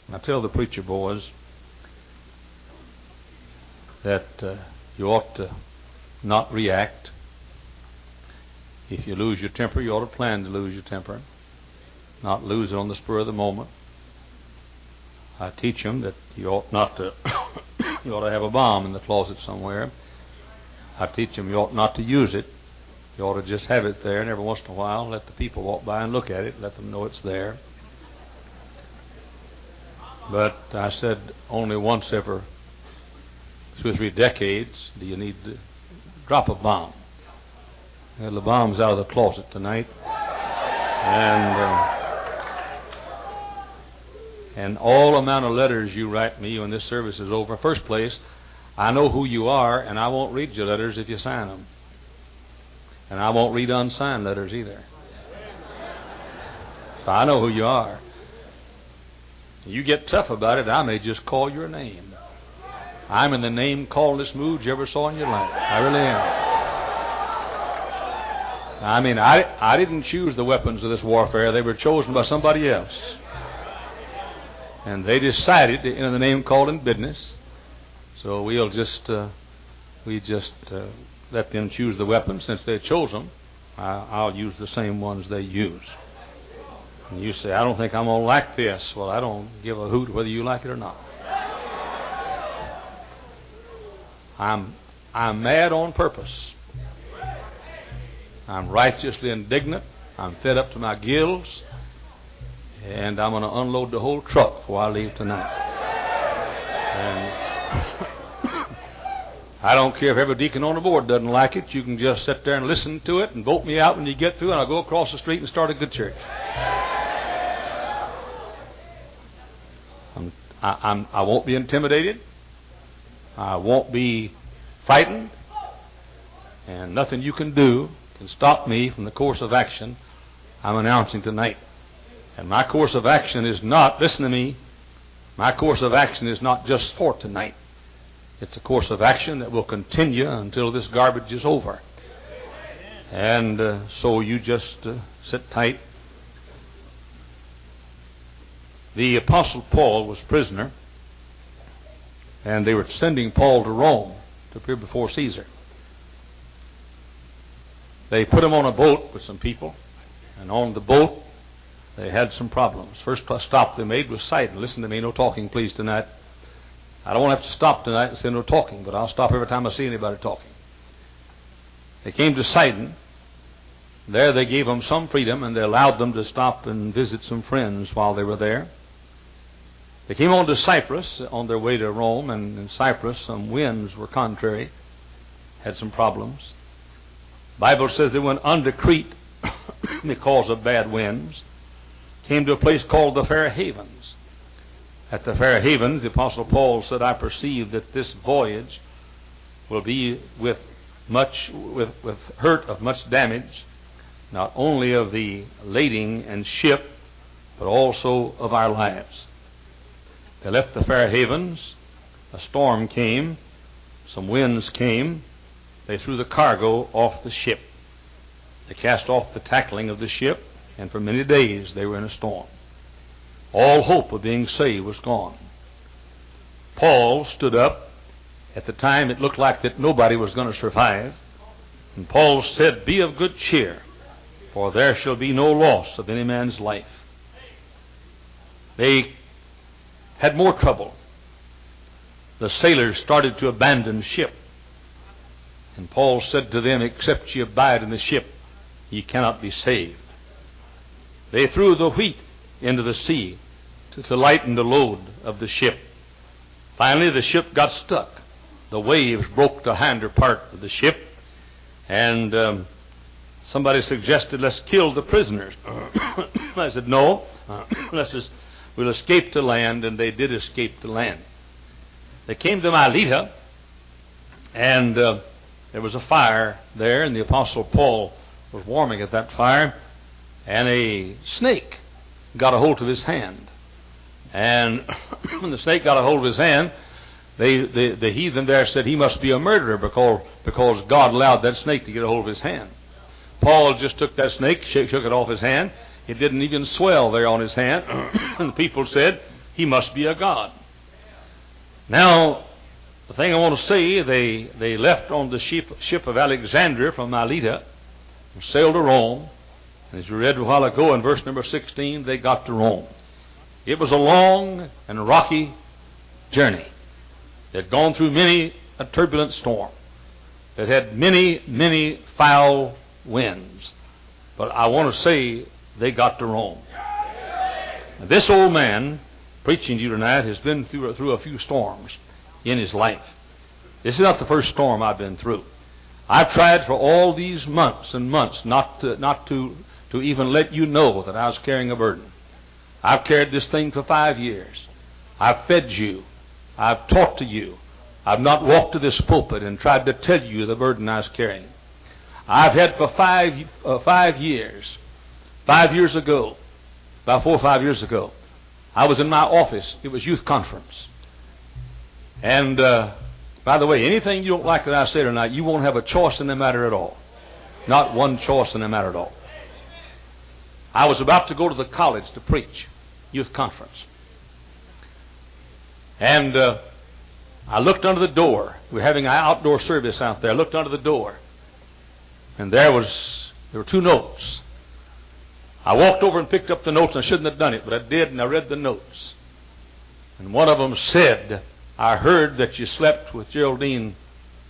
I tell the preacher boys that you ought to not react. If you lose your temper, you ought to plan to lose your temper, not lose it on the spur of the moment. I teach them that you ought not to you ought to have a bomb in the closet somewhere. I teach them you ought not to use it. You ought to just have it there, and every once in a while let the people walk by and look at it, let them know it's there. But I said only once every 2 or 3 decades do you need to drop a bomb. Well, the bomb's out of the closet tonight, and all amount of letters you write me when this service is over. First place, I know who you are, and I won't read your letters if you sign them, and I won't read unsigned letters either. So I know who you are. You get tough about it, I may just call your name. I'm in the name callingest mood you ever saw in your life. I really am. I mean, I didn't choose the weapons of this warfare. They were chosen by somebody else. And they decided to enter the name called in business. So we'll just let them choose the weapons. Since they chose them, I'll use the same ones they use. And you say, I don't think I'm going to like this. Well, I don't give a hoot whether you like it or not. I'm mad on purpose. I'm righteously indignant. I'm fed up to my gills. And I'm going to unload the whole truck before I leave tonight. And I don't care if every deacon on the board doesn't like it. You can just sit there and listen to it and vote me out when you get through, and I'll go across the street and start a good church. I won't be intimidated. I won't be frightened. And nothing you can do can stop me from the course of action I'm announcing tonight. And my course of action is not, listen to me, my course of action is not just for tonight. It's a course of action that will continue until this garbage is over. And so you just sit tight. The Apostle Paul was prisoner, and they were sending Paul to Rome to appear before Caesar. They put him on a boat with some people, and on the boat they had some problems. First stop they made was Sidon. Listen to me, no talking please tonight. I don't want to have to stop tonight and say no talking, but I'll stop every time I see anybody talking. They came to Sidon. There they gave them some freedom, and they allowed them to stop and visit some friends while they were there. They came on to Cyprus on their way to Rome, and in Cyprus some winds were contrary, had some problems. The Bible says they went unto Crete because of bad winds. Came to a place called the Fair Havens. At the Fair Havens, the Apostle Paul said, I perceive that this voyage will be with hurt of much damage, not only of the lading and ship, but also of our lives. They left the Fair Havens. A storm came. Some winds came. They threw the cargo off the ship. They cast off the tackling of the ship, and for many days they were in a storm. All hope of being saved was gone. Paul stood up. At the time it looked like that nobody was going to survive. And Paul said, be of good cheer, for there shall be no loss of any man's life. They had more trouble. The sailors started to abandon ship. And Paul said to them, except ye abide in the ship, ye cannot be saved. They threw the wheat into the sea to lighten the load of the ship. Finally, the ship got stuck. The waves broke the hinder part of the ship, and somebody suggested, let's kill the prisoners. I said, no, we'll escape to land, and they did escape to land. They came to Melita, and there was a fire there, and the Apostle Paul was warming at that fire, and a snake got a hold of his hand. And when the snake got a hold of his hand, the heathen there said he must be a murderer because God allowed that snake to get a hold of his hand. Paul just took that snake, shook it off his hand. It didn't even swell there on his hand. And the people said, He must be a god. Now, the thing I want to say, they left on the ship of Alexandria from Miletus and sailed to Rome. And as we read a while ago in verse number 16, they got to Rome. It was a long and rocky journey. They had gone through many a turbulent storm. It had many, many foul winds. But I want to say they got to Rome. Now, this old man preaching to you tonight has been through a few storms in his life. This is not the first storm I've been through. I've tried for all these months and months not to even let you know that I was carrying a burden. I've carried this thing for 5 years. I've fed you. I've talked to you. I've not walked to this pulpit and tried to tell you the burden I was carrying. I've had for 5 years. 5 years ago, about 4 or 5 years ago, I was in my office. It was youth conference. And by the way, anything you don't like that I say tonight, you won't have a choice in the matter at all. Not one choice in the matter at all. I was about to go to the college to preach, youth conference. And I looked under the door. We were having an outdoor service out there. I looked under the door. And there were 2 notes. I walked over and picked up the notes. I shouldn't have done it, but I did, and I read the notes. And one of them said, I heard that you slept with Geraldine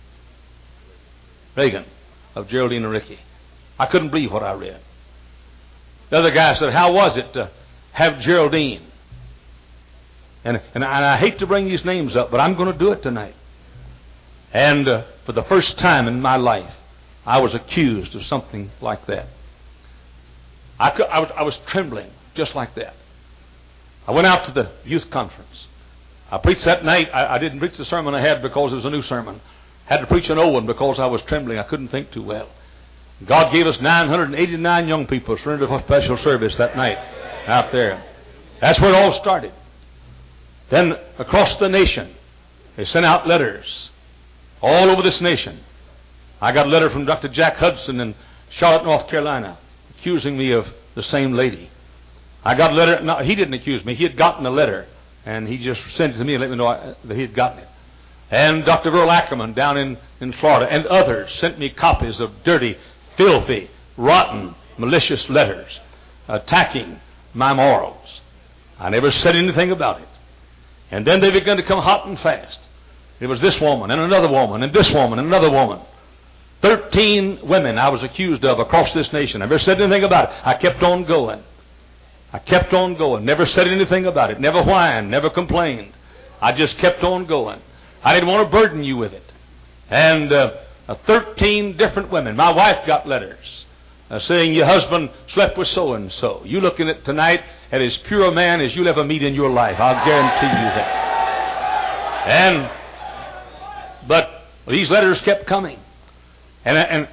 Reagan of Geraldine and Ricky. I couldn't believe what I read. The other guy said, how was it to have Geraldine? And I hate to bring these names up, but I'm going to do it tonight. And for the first time in my life, I was accused of something like that. I was trembling just like that. I went out to the youth conference. I preached that night. I didn't preach the sermon I had because it was a new sermon. I had to preach an old one because I was trembling. I couldn't think too well. God gave us 989 young people surrendered for special service that night out there. That's where it all started. Then across the nation, they sent out letters all over this nation. I got a letter from Dr. Jack Hudson in Charlotte, North Carolina, accusing me of the same lady. I got a letter. No, he didn't accuse me. He had gotten a letter, and he just sent it to me and let me know that he had gotten it. And Dr. Earl Ackerman down in Florida and others sent me copies of dirty, filthy, rotten, malicious letters attacking my morals. I never said anything about it. And then they began to come hot and fast. It was this woman and another woman and this woman and another woman. 13 women I was accused of across this nation. I never said anything about it. I kept on going. I kept on going. Never said anything about it. Never whined. Never complained. I just kept on going. I didn't want to burden you with it. And 13 different women. My wife got letters saying your husband slept with so-and-so. You looking at tonight at as pure a man as you'll ever meet in your life. I'll guarantee you that. But these letters kept coming. And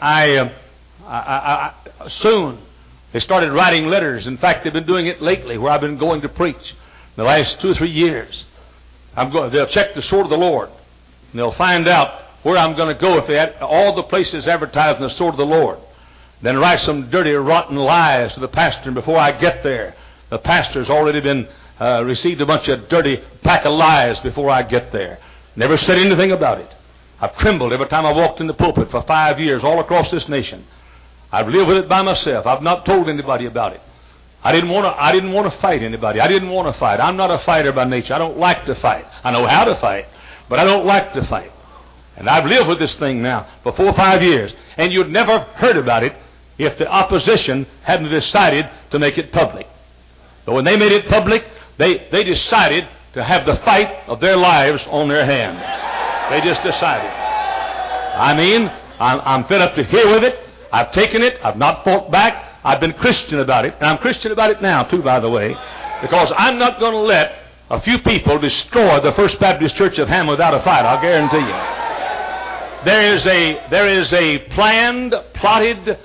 I soon they started writing letters. In fact, they've been doing it lately where I've been going to preach the last 2 or 3 years. They'll check the Sword of the Lord. And they'll find out where I'm going to go if they had all the places advertising the Sword of the Lord. Then write some dirty, rotten lies to the pastor. And before I get there, the pastor's already been received a bunch of dirty pack of lies before I get there. Never said anything about it. I've trembled every time I walked in the pulpit for 5 years all across this nation. I've lived with it by myself. I've not told anybody about it. I didn't want to fight anybody. I didn't want to fight. I'm not a fighter by nature. I don't like to fight. I know how to fight, but I don't like to fight. And I've lived with this thing now for 4 or 5 years. And you'd never heard about it if the opposition hadn't decided to make it public. But when they made it public, they decided to have the fight of their lives on their hands. They just decided. I mean, I'm fed up to here with it. I've taken it. I've not fought back. I've been Christian about it. And I'm Christian about it now, too, by the way. Because I'm not going to let a few people destroy the First Baptist Church of Ham without a fight. I'll guarantee you. There is a planned, plotted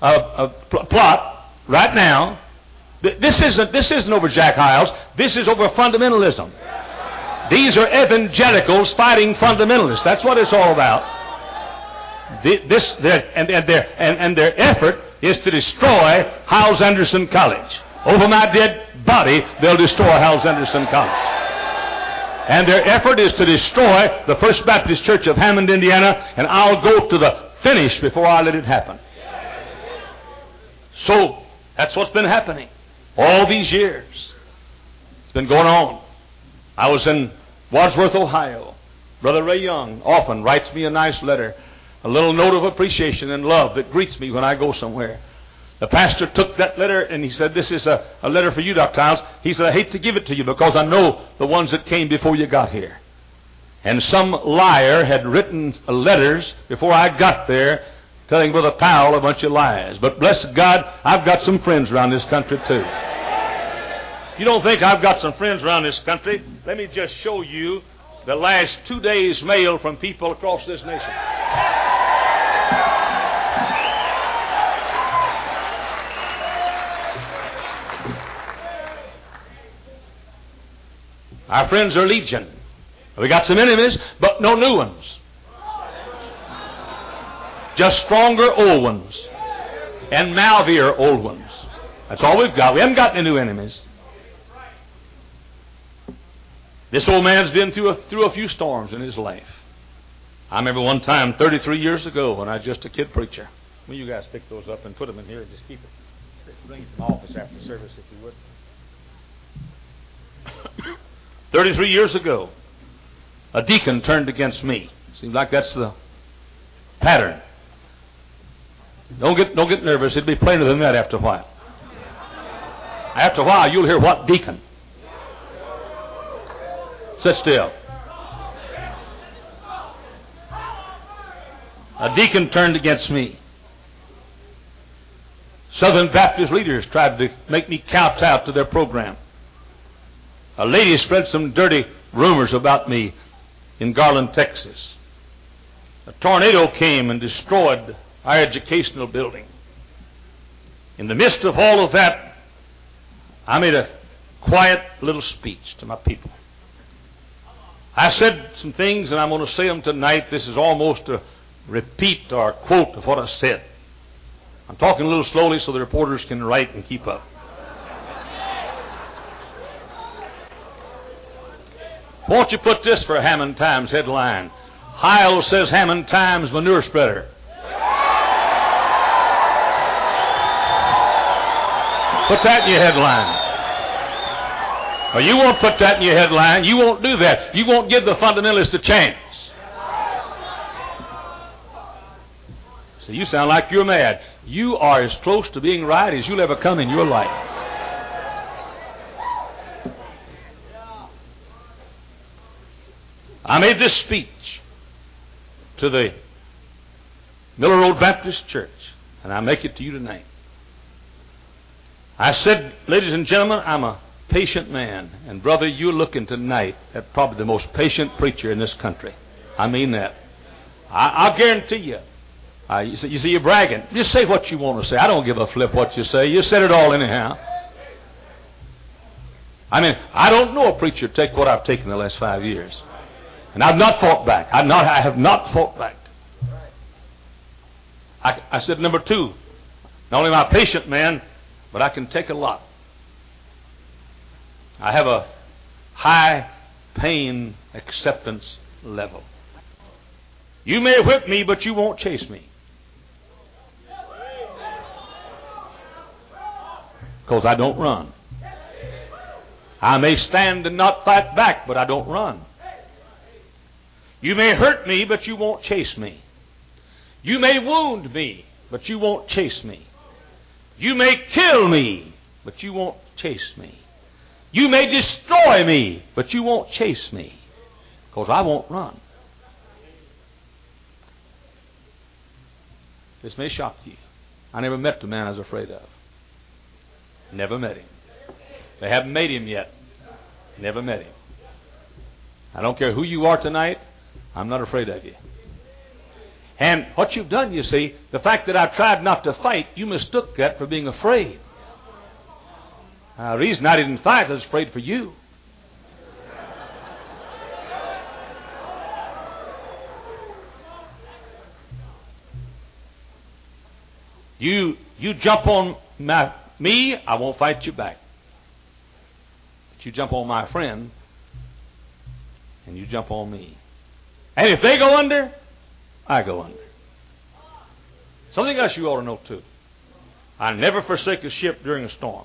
plot right now. This isn't over Jack Hyles. This is over fundamentalism. These are evangelicals fighting fundamentalists. That's what it's all about. Their effort is to destroy Hyles Anderson College. Over my dead body, they'll destroy Hyles Anderson College. And their effort is to destroy the First Baptist Church of Hammond, Indiana, and I'll go to the finish before I let it happen. So, that's what's been happening all these years. It's been going on. I was in Wadsworth, Ohio. Brother Ray Young often writes me a nice letter, a little note of appreciation and love that greets me when I go somewhere. The pastor took that letter and he said, this is a letter for you, Dr. Hiles. He said, I hate to give it to you because I know the ones that came before you got here. And some liar had written letters before I got there telling Brother Powell a bunch of lies. But bless God, I've got some friends around this country too. You don't think I've got some friends around this country? Let me just show you the last 2 days' mail from people across this nation. Our friends are legion. We got some enemies, but no new ones. Just stronger old ones. And malvier old ones. That's all we've got. We haven't got any new enemies. This old man's been through a few storms in his life. I remember one time 33 years ago when I was just a kid preacher. Well, you guys pick those up and put them in here and just keep it. Bring it to my office after service if you would. 33 years ago, a deacon turned against me. Seems like that's the pattern. Don't get nervous. It'll be plainer than that after a while. After a while, you'll hear what deacon. Sit still. A deacon turned against me. Southern Baptist leaders tried to make me kowtow to their program. A lady spread some dirty rumors about me in Garland, Texas. A tornado came and destroyed our educational building. In the midst of all of that, I made a quiet little speech to my people. I said some things, and I'm going to say them tonight. This is almost a repeat or a quote of what I said. I'm talking a little slowly so the reporters can write and keep up. Won't you put this for Hammond Times headline? Hiles says Hammond Times manure spreader. Put that in your headline. Well, you won't put that in your headline. You won't do that. You won't give the fundamentalists a chance. So you sound like you're mad. You are as close to being right as you'll ever come in your life. I made this speech to the Miller Road Baptist Church, and I make it to you tonight. I said, ladies and gentlemen, I'm a patient man, and brother, you're looking tonight at probably the most patient preacher in this country. I mean that. I'll guarantee you. You see, you're bragging. Just say what you want to say. I don't give a flip what you say. You said it all anyhow. I mean, I don't know a preacher take what I've taken the last 5 years. And I've not fought back. I have not fought back. I said, number two, not only am I a patient man, but I can take a lot. I have a high pain acceptance level. You may whip me, but you won't chase me. Because I don't run. I may stand and not fight back, but I don't run. You may hurt me, but you won't chase me. You may wound me, but you won't chase me. You may kill me, but you won't chase me. You may destroy me, but you won't chase me, because I won't run. This may shock you. I never met the man I was afraid of. Never met him. They haven't made him yet. Never met him. I don't care who you are tonight. I'm not afraid of you. And what you've done, you see, the fact that I tried not to fight, you mistook that for being afraid. The reason I didn't fight, I was afraid for you. You jump on me, I won't fight you back. But you jump on my friend, and you jump on me. And if they go under, I go under. Something else you ought to know too. I never forsake a ship during a storm.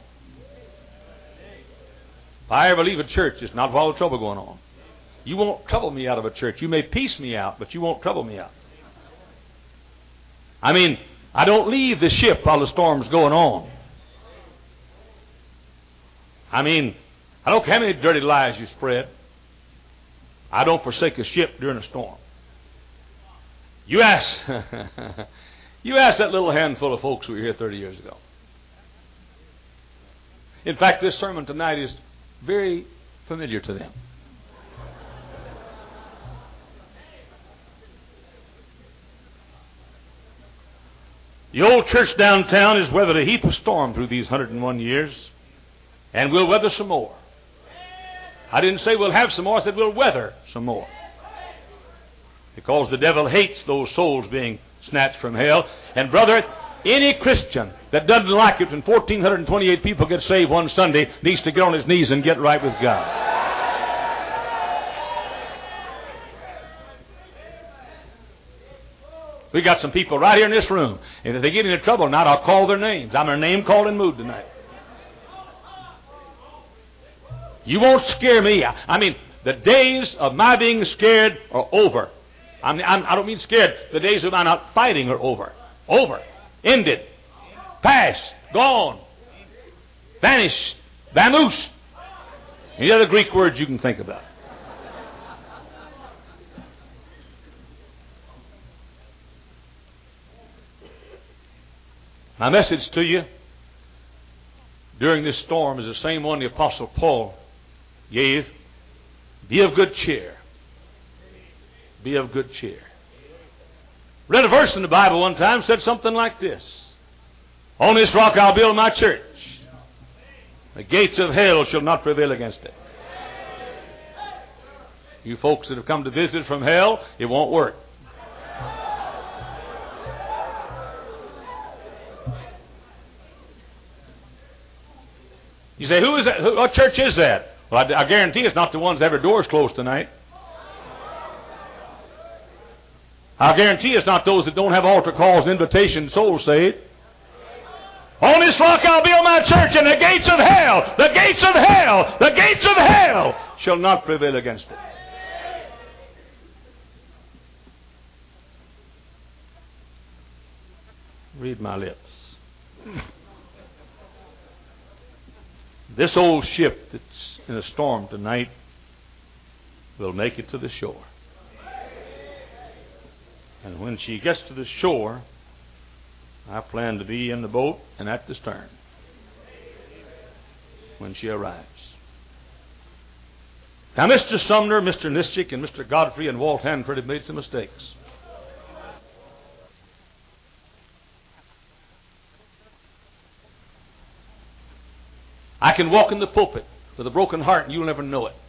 If I ever leave a church, it's not while the trouble going on. You won't trouble me out of a church. You may piece me out, but you won't trouble me out. I mean, I don't leave the ship while the storm's going on. I mean, I don't care how many dirty lies you spread. I don't forsake a ship during a storm. You ask, you ask that little handful of folks who were here 30 years ago. In fact, this sermon tonight is very familiar to them. The old church downtown has weathered a heap of storm through these 101 years, and we'll weather some more. I didn't say we'll have some more, I said we'll weather some more. Because the devil hates those souls being snatched from hell. And brother, any Christian that doesn't like it when 1,428 people get saved one Sunday needs to get on his knees and get right with God. We got some people right here in this room, and if they get into trouble tonight, I'll call their names. I'm in a name-calling mood tonight. You won't scare me. I mean, the days of my being scared are over. I don't mean scared. The days of my not fighting are over. Over. Ended. Past. Gone. Vanished. Vamoosed. Any other Greek words you can think about. My message to you during this storm is the same one the Apostle Paul gave. Be of good cheer. Be of good cheer. Read a verse in the Bible one time, said something like this. On this rock I'll build my church. The gates of hell shall not prevail against it. You folks that have come to visit from hell, it won't work. You say, who is that? What church is that? Well, I guarantee it's not the ones that have their doors closed tonight. I guarantee it's not those that don't have altar calls and invitation souls saved. On this rock I'll build my church, and the gates of hell, the gates of hell, the gates of hell shall not prevail against it. Read my lips. This old ship that's in a storm tonight will make it to the shore. And when she gets to the shore, I plan to be in the boat and at the stern when she arrives. Now, Mr. Sumner, Mr. Nischik, and Mr. Godfrey and Walt Hanford have made some mistakes. I can walk in the pulpit with a broken heart and you'll never know it.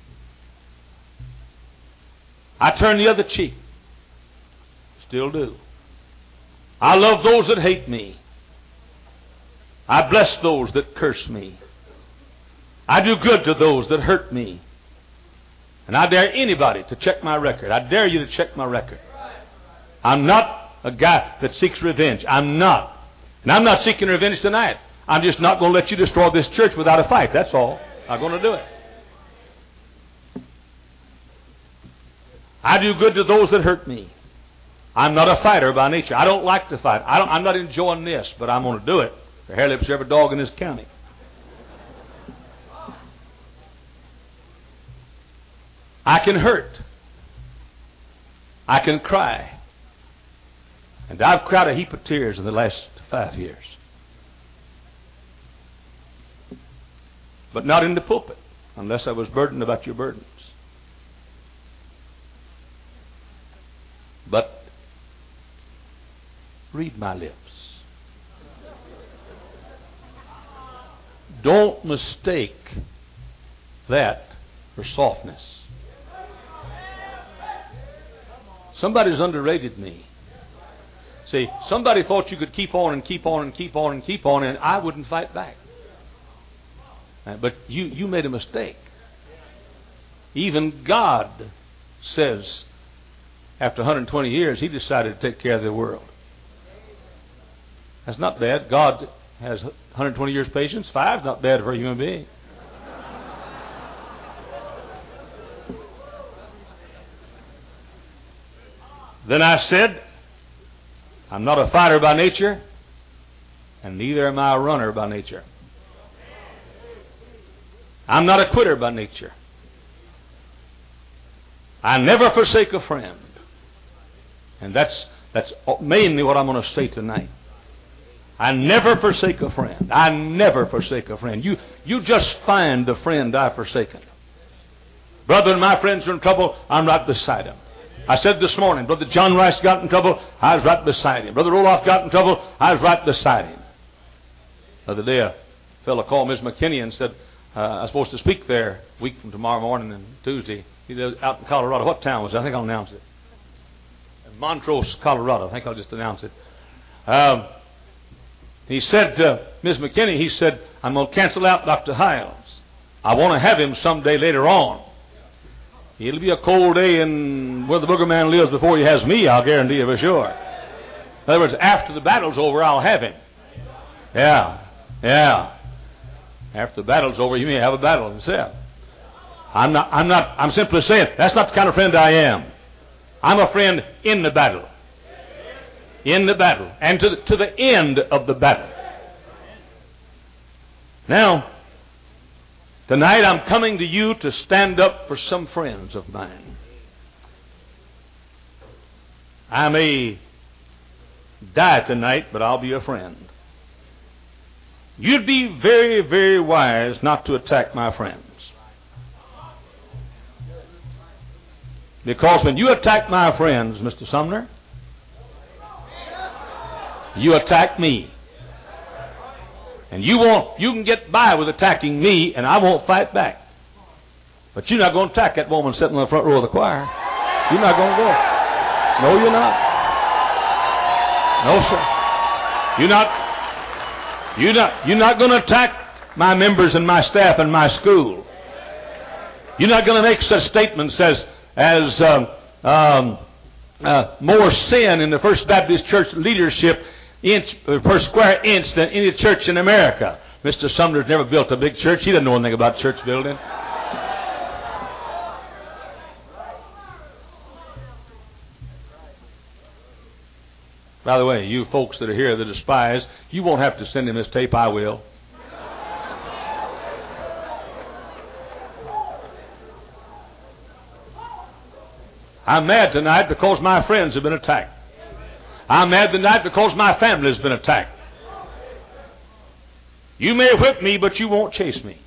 I turn the other cheek. Still do. I love those that hate me. I bless those that curse me. I do good to those that hurt me. And I dare anybody to check my record. I dare you to check my record. I'm not a guy that seeks revenge. I'm not. And I'm not seeking revenge tonight. I'm just not going to let you destroy this church without a fight. That's all. I'm going to do it. I do good to those that hurt me. I'm not a fighter by nature. I don't like to fight. I'm not enjoying this, but I'm going to do it. The hair lips of every dog in this county. I can hurt. I can cry. And I've cried a heap of tears in the last 5 years. But not in the pulpit, unless I was burdened about your burdens. But read my lips. Don't mistake that for softness. Somebody's underrated me. See, somebody thought you could keep on and keep on and keep on and keep on, and I wouldn't fight back. But you made a mistake. Even God says after 120 years He decided to take care of the world. That's not bad. God has 120 years patience. 5 is not bad for a human being. Then I said, I'm not a fighter by nature, and neither am I a runner by nature. I'm not a quitter by nature. I never forsake a friend. And that's mainly what I'm going to say tonight. I never forsake a friend. I never forsake a friend. You just find the friend I've forsaken. Brother and my friends are in trouble, I'm right beside them. I said this morning, Brother John Rice got in trouble, I was right beside him. Brother Roloff got in trouble, I was right beside him. The other day, a fellow called Ms. McKinney and said, I was supposed to speak there a week from tomorrow morning and Tuesday. He was out in Colorado. What town was it? I think I'll announce it. Montrose, Colorado. I think I'll just announce it. He said to Ms. McKinney, he said, I'm going to cancel out Dr. Hiles. I want to have him someday later on. It'll be a cold day in where the booger man lives before he has me, I'll guarantee you for sure. In other words, after the battle's over, I'll have him. Yeah. After the battle's over, you may have a battle himself. I'm simply saying, that's not the kind of friend I am. I'm a friend in the battle. In the battle. And to the end of the battle. Now, tonight I'm coming to you to stand up for some friends of mine. I may die tonight, but I'll be a friend. You'd be very, very wise not to attack my friends. Because when you attack my friends, Mr. Sumner, you attack me. And you can get by with attacking me, and I won't fight back. But you're not going to attack that woman sitting in the front row of the choir. You're not going to go. No, you're not. No, sir. You're not going to attack my members and my staff and my school. You're not going to make such statements as more sin in the First Baptist Church leadership per square inch than any church in America. Mr. Sumner's never built a big church. He doesn't know anything about church building. By the way, you folks that are here that despise, you won't have to send him this tape. I will. I'm mad tonight because my friends have been attacked. I'm mad tonight because my family has been attacked. You may whip me, but you won't chase me.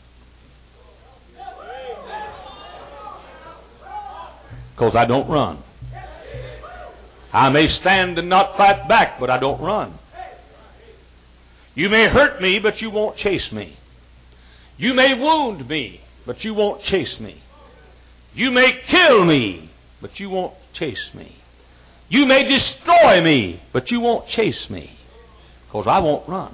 Because I don't run. I may stand and not fight back, but I don't run. You may hurt me, but you won't chase me. You may wound me, but you won't chase me. You may kill me, but you won't chase me. You may destroy me, but you won't chase me, because I won't run.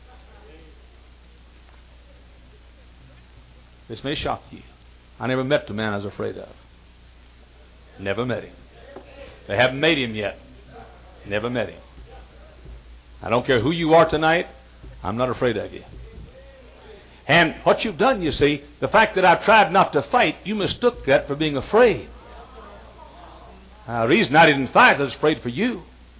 This may shock you. I never met the man I was afraid of. Never met him. They haven't made him yet. Never met him. I don't care who you are tonight, I'm not afraid of you. And what you've done, you see, the fact that I've tried not to fight, you mistook that for being afraid. The reason I didn't fight, I was afraid for you.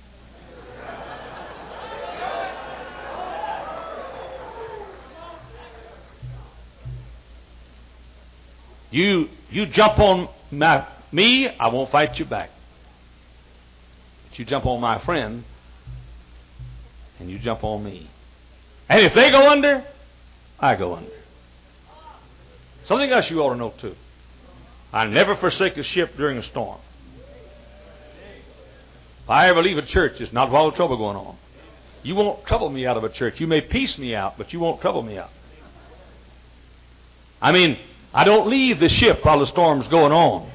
You jump on me, I won't fight you back. But you jump on my friend, and you jump on me. And if they go under, I go under. Something else you ought to know too. I never forsake a ship during a storm. If I ever leave a church, it's not while the trouble going on. You won't trouble me out of a church. You may piece me out, but you won't trouble me out. I mean, I don't leave the ship while the storm's going on.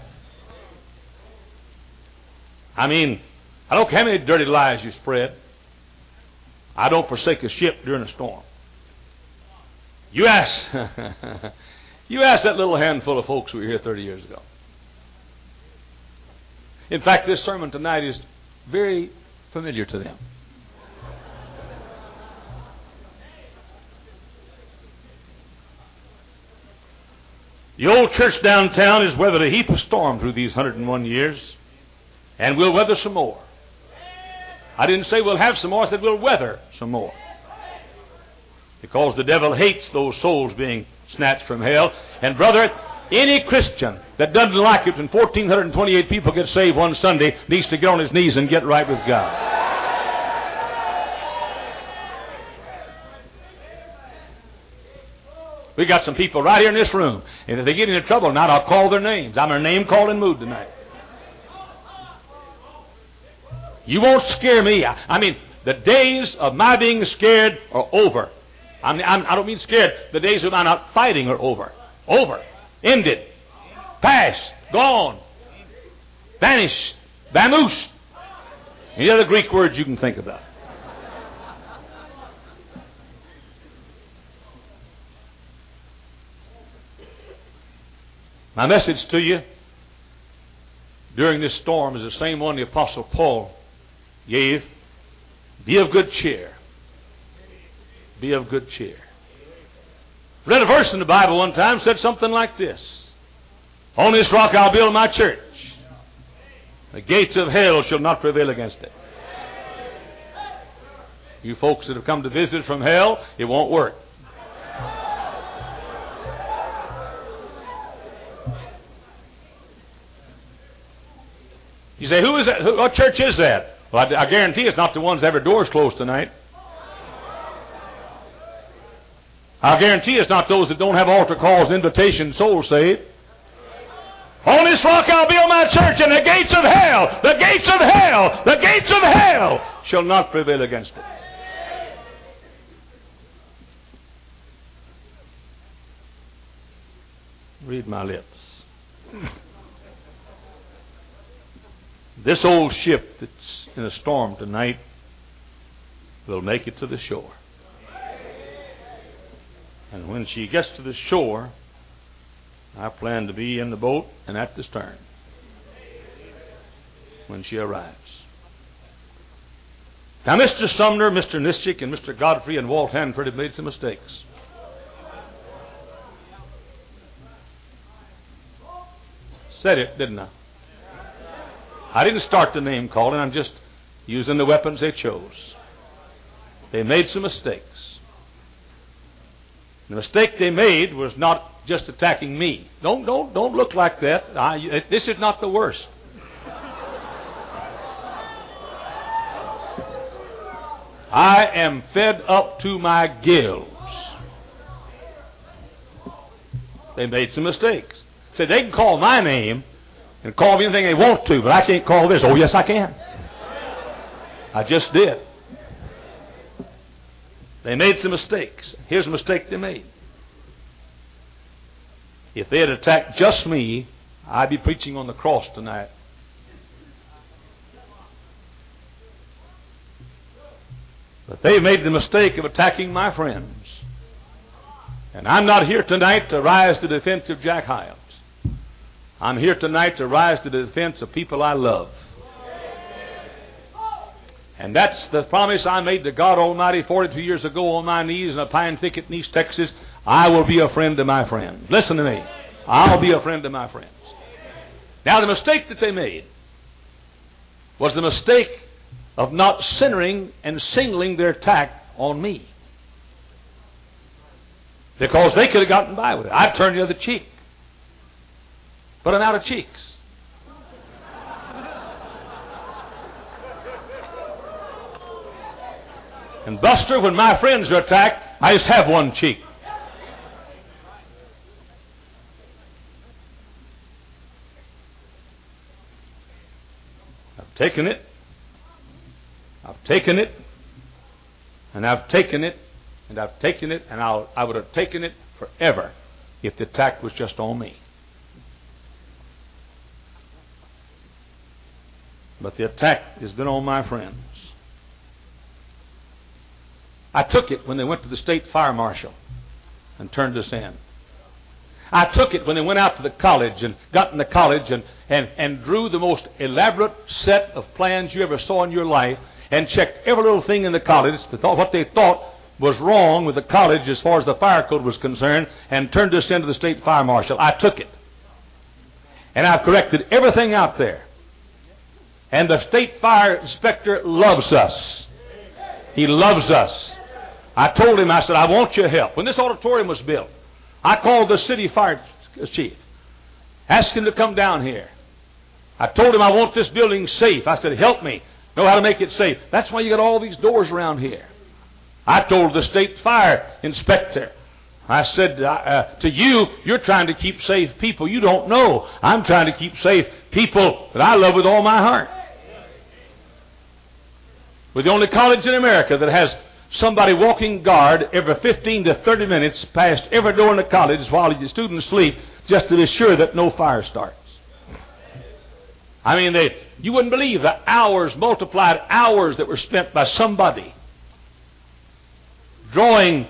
I mean, I don't care how many dirty lies you spread. I don't forsake a ship during a storm. You ask You ask that little handful of folks who were here 30 years ago. In fact, this sermon tonight is very familiar to them. The old church downtown has weathered a heap of storm through these 101 years, and we'll weather some more. I didn't say we'll have some more, I said we'll weather some more. Because the devil hates those souls being snatched from hell. And brother, any Christian that doesn't like it when 1,428 people get saved one Sunday needs to get on his knees and get right with God. We got some people right here in this room, and if they get into trouble tonight, I'll call their names. I'm in a name-calling mood tonight. You won't scare me. I mean, the days of my being scared are over. I don't mean scared. The days of my not fighting are over. Over. Ended. Past. Gone. Vanished. Vamoosed. Any other Greek words you can think about. My message to you during this storm is the same one the Apostle Paul gave. Be of good cheer. Be of good cheer. Read a verse in the Bible one time, said something like this. On this rock I'll build my church. The gates of hell shall not prevail against it. You folks that have come to visit from hell, it won't work. You say, who is that? What church is that? Well, I guarantee it's not the ones that have their doors closed tonight. I guarantee it's not those that don't have altar calls and invitation souls saved. On this rock I'll build my church, and the gates of hell, the gates of hell, the gates of hell shall not prevail against it. Read my lips. This old ship that's in a storm tonight will make it to the shore. And when she gets to the shore, I plan to be in the boat and at the stern when she arrives. Now, Mr. Sumner, Mr. Nischik, and Mr. Godfrey and Walt Hanford have made some mistakes. Said it, didn't I? I didn't start the name calling. I'm just using the weapons they chose. They made some mistakes. The mistake they made was not just attacking me. Don't look like that. This is not the worst. I am fed up to my gills. They made some mistakes. Said they can call my name and call me anything they want to, but I can't call this. Oh, yes, I can. I just did. They made some mistakes. Here's a mistake they made. If they had attacked just me, I'd be preaching on the cross tonight. But they made the mistake of attacking my friends. And I'm not here tonight to rise to the defense of Jack Hyams. I'm here tonight to rise to the defense of people I love. And that's the promise I made to God Almighty 42 years ago on my knees in a pine thicket in East Texas. I will be a friend to my friends. Listen to me. I'll be a friend to my friends. Now, the mistake that they made was the mistake of not centering and singling their attack on me. Because they could have gotten by with it. I've turned the other cheek. But I'm out of cheeks. And Buster, when my friends are attacked, I just have one cheek. I've taken it. I've taken it. And I've taken it. And I've taken it. And I would have taken it forever if the attack was just on me. But the attack has been on my friends. I took it when they went to the state fire marshal and turned us in. I took it when they went out to the college and got in the college and drew the most elaborate set of plans you ever saw in your life and checked every little thing in the college, what they thought was wrong with the college as far as the fire code was concerned, and turned us into the state fire marshal. I took it. And I've corrected everything out there. And the state fire inspector loves us. He loves us. I told him, I said, I want your help. When this auditorium was built, I called the city fire chief, asked him to come down here. I told him I want this building safe. I said, help me know how to make it safe. That's why you got all these doors around here. I told the state fire inspector, I said to you, you're trying to keep safe people. You don't know. I'm trying to keep safe people that I love with all my heart. We're the only college in America that has somebody walking guard every 15 to 30 minutes past every door in the college while the students sleep, just to be sure that no fire starts. I mean, you wouldn't believe the hours, multiplied hours that were spent by somebody drawing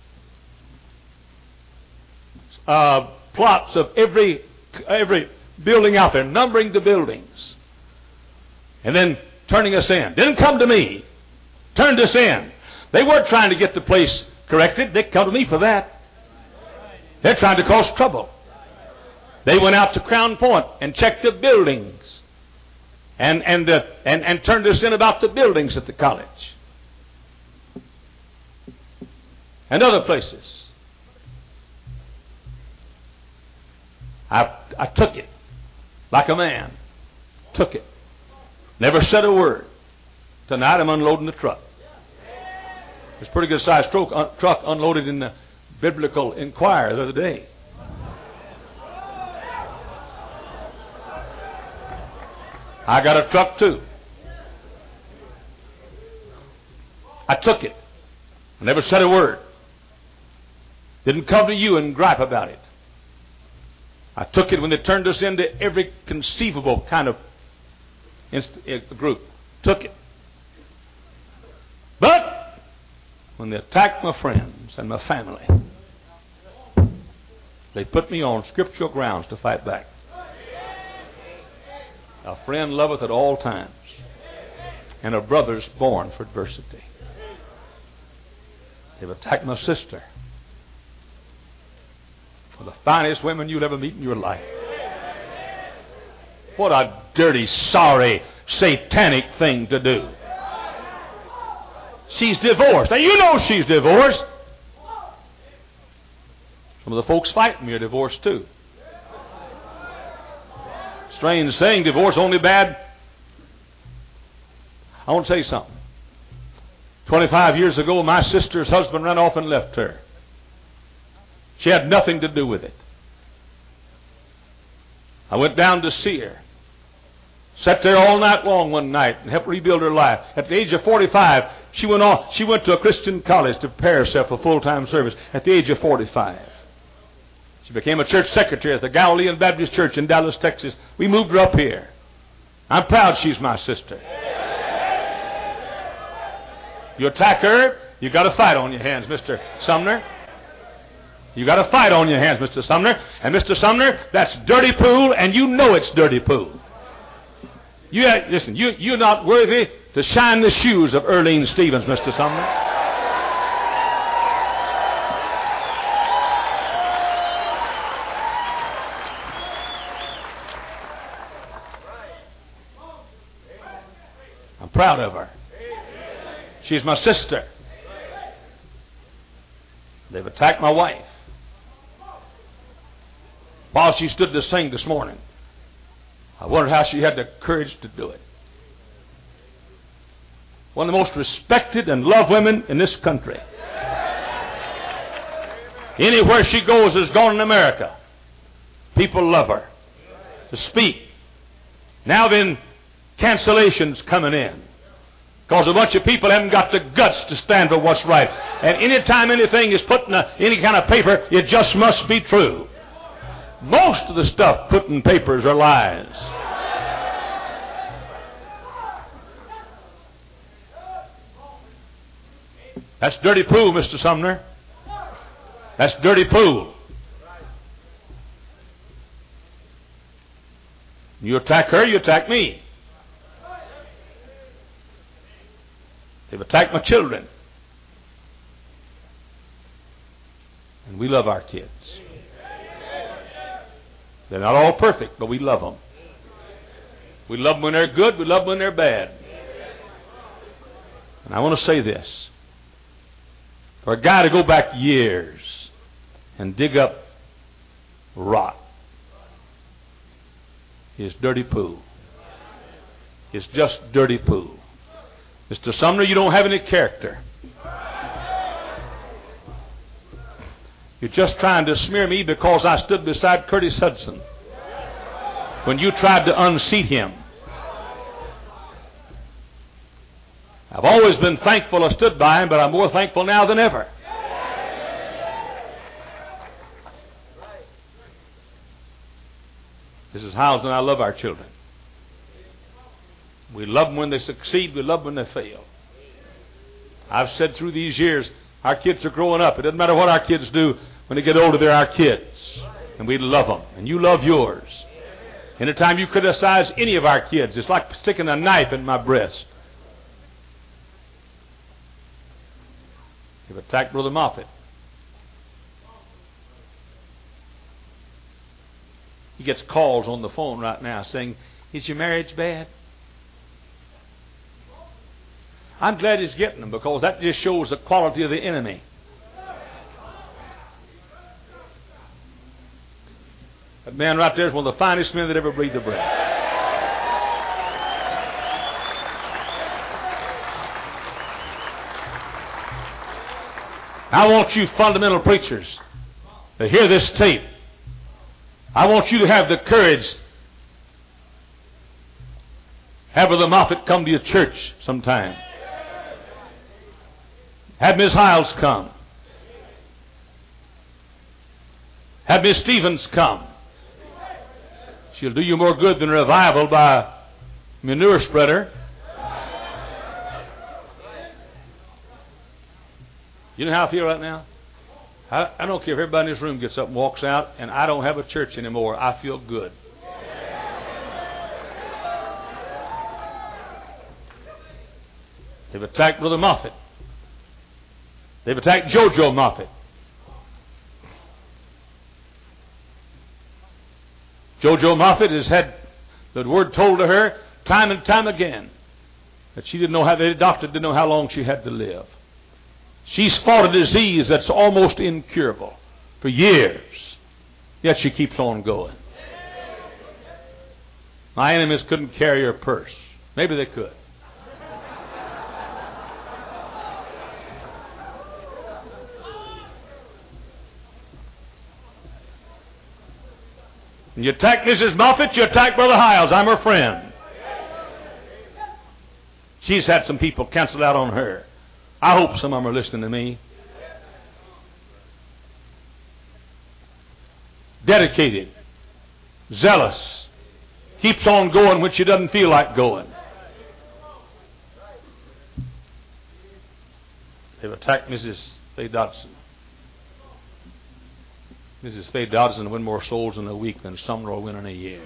plots of every building out there, numbering the buildings, and then turning us in. Didn't come to me. Turned us in. They weren't trying to get the place corrected. They come to me for that. They're trying to cause trouble. They went out to Crown Point and checked the buildings and turned us in about the buildings at the college and other places. I took it like a man. Took it. Never said a word. Tonight I'm unloading the truck. It's a pretty good sized truck unloaded in the Biblical Inquirer the other day. I got a truck too. I took it. I never said a word. Didn't come to you and gripe about it. I took it when they turned us into every conceivable kind of group. Took it. But when they attacked my friends and my family, they put me on scriptural grounds to fight back. A friend loveth at all times, and a brother's born for adversity. They've attacked my sister, one of the finest women you'll ever meet in your life. What a dirty, sorry, satanic thing to do. She's divorced. Now you know she's divorced. Some of the folks fighting me are divorced too. Strange saying, divorce only bad. I want to say something. 25 years ago, my sister's husband ran off and left her. She had nothing to do with it. I went down to see her. Sat there all night long one night and helped rebuild her life. At the age of 45, she went to a Christian college to prepare herself for full-time service at the age of 45. She became a church secretary at the Galilean Baptist Church in Dallas, Texas. We moved her up here. I'm proud she's my sister. You attack her, you got a fight on your hands, Mr. Sumner. You got a fight on your hands, Mr. Sumner. And Mr. Sumner, that's dirty pool, and you know it's dirty pool. Listen, you're not worthy to shine the shoes of Earlene Stevens, Mr. Sumner. I'm proud of her. She's my sister. They've attacked my wife while she stood to sing this morning. I wondered how she had the courage to do it. One of the most respected and loved women in this country. Anywhere she goes has gone in America. People love her to speak. Now then, cancellations coming in. Because a bunch of people haven't got the guts to stand for what's right. And anytime anything is put in any kind of paper, it just must be true. Most of the stuff put in papers are lies. That's dirty pool, Mr. Sumner. That's dirty pool. You attack her, you attack me. They've attacked my children. And we love our kids. They're not all perfect, but we love them. We love them when they're good. We love them when they're bad. And I want to say this. For a guy to go back years and dig up rot is dirty poo. It's just dirty poo. Mr. Sumner, you don't have any character. You're just trying to smear me because I stood beside Curtis Hudson when you tried to unseat him. I've always been thankful I stood by him, but I'm more thankful now than ever. Mrs. Howes and I love our children. We love them when they succeed. We love them when they fail. I've said through these years, our kids are growing up. It doesn't matter what our kids do. When they get older, they're our kids. And we love them. And you love yours. Anytime you criticize any of our kids, it's like sticking a knife in my breast. You've attacked Brother Moffat. He gets calls on the phone right now saying, "Is your marriage bad?" I'm glad he's getting them because that just shows the quality of the enemy. That man right there is one of the finest men that ever breathed a breath. I want you fundamental preachers to hear this tape. I want you to have the courage. Have Brother Moffat come to your church sometime. Have Ms. Hiles come. Have Miss Stevens come. She'll do you more good than a revival by a manure spreader. You know how I feel right now? I don't care if everybody in this room gets up and walks out and I don't have a church anymore. I feel good. They've attacked Brother Moffat. They've attacked JoJo Moffat. JoJo Moffat has had the word told to her time and time again that she didn't know how, the doctor didn't know how long she had to live. She's fought a disease that's almost incurable for years, yet she keeps on going. My enemies couldn't carry her purse. Maybe they could. You attack Mrs. Moffat, you attack Brother Hiles. I'm her friend. She's had some people cancel out on her. I hope some of them are listening to me. Dedicated, zealous, keeps on going when she doesn't feel like going. They've attacked Mrs. Faye Dodson. Mrs. Faye Dodson will win more souls in a week than Sumner will win in a year.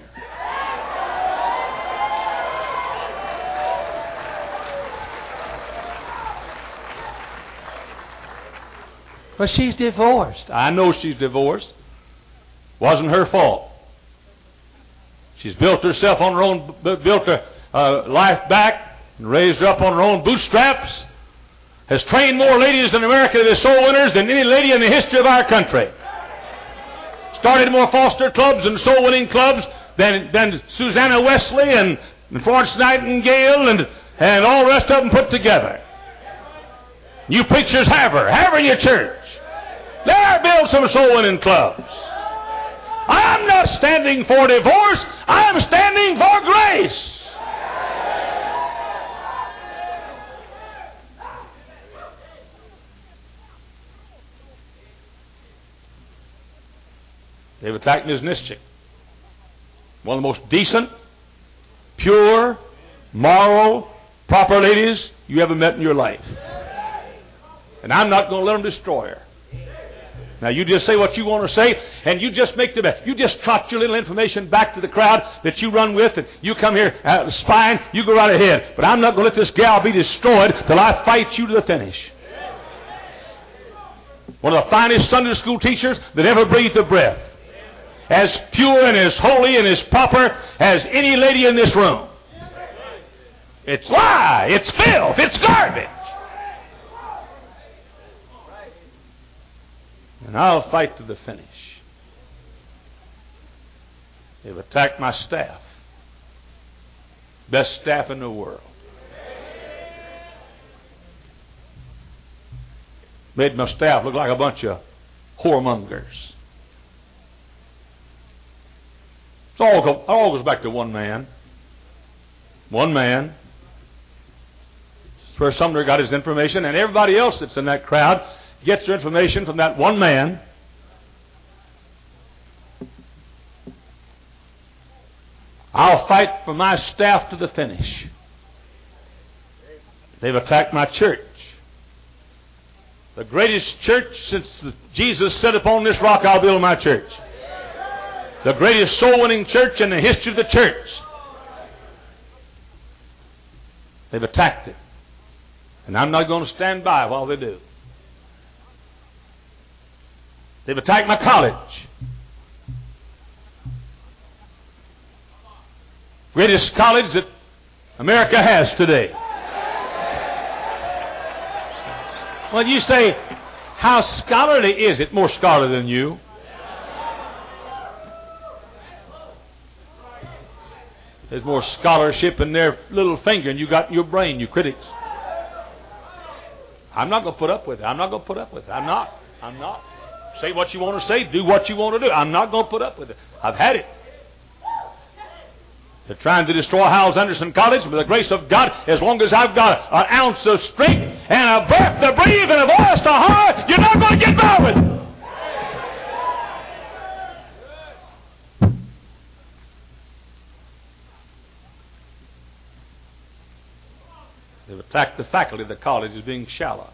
But she's divorced. I know she's divorced. Wasn't her fault. She's built herself on her own, built her life back, and raised her up on her own bootstraps. Has trained more ladies in America to be soul winners than any lady in the history of our country. Started more foster clubs and soul winning clubs than Susanna Wesley and Florence Nightingale and all the rest of them put together. You preachers have her in your church. Let her build some soul winning clubs. I'm not standing for divorce. I'm standing for grace. They've attacked Ms. Nischik, one of the most decent, pure, moral, proper ladies you ever met in your life. And I'm not going to let them destroy her. Now you just say what you want to say, and you just make the best. You just trot your little information back to the crowd that you run with, and you come here spying, you go right ahead. But I'm not going to let this gal be destroyed till I fight you to the finish. One of the finest Sunday school teachers that ever breathed a breath. As pure and as holy and as proper as any lady in this room. It's lie, it's filth, it's garbage. And I'll fight to the finish. They've attacked my staff. Best staff in the world. Made my staff look like a bunch of whoremongers. It all goes back to one man. One man. That's where Sumner got his information, and everybody else that's in that crowd gets their information from that one man. I'll fight for my staff to the finish. They've attacked my church. The greatest church since Jesus said, upon this rock I'll build my church. The greatest soul-winning church in the history of the church. They've attacked it. And I'm not going to stand by while they do. They've attacked my college. Greatest college that America has today. Well, you say, how scholarly is it? More scholarly than you. There's more scholarship in their little finger than you got in your brain, you critics. I'm not going to put up with it. I'm not going to put up with it. I'm not. Say what you want to say. Do what you want to do. I'm not going to put up with it. I've had it. They're trying to destroy Howells Anderson College. By the grace of God, as long as I've got an ounce of strength and a breath to breathe and a voice to holler, you're not going to get by with it. They've attacked the faculty of the college as being shallow.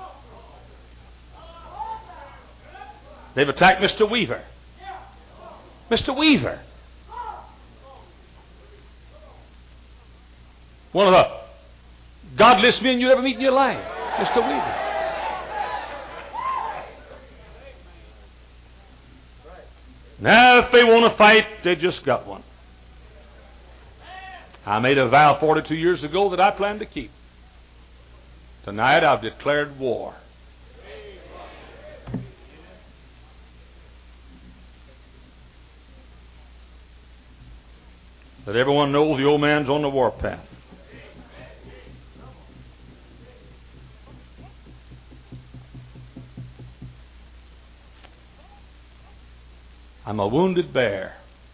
They've attacked Mr. Weaver. Mr. Weaver. One of the godliest men you ever meet in your life. Mr. Weaver. Now, if they want to fight, they just got one. I made a vow 42 years ago that I plan to keep. Tonight I've declared war. Let everyone know the old man's on the warpath. I'm a wounded bear.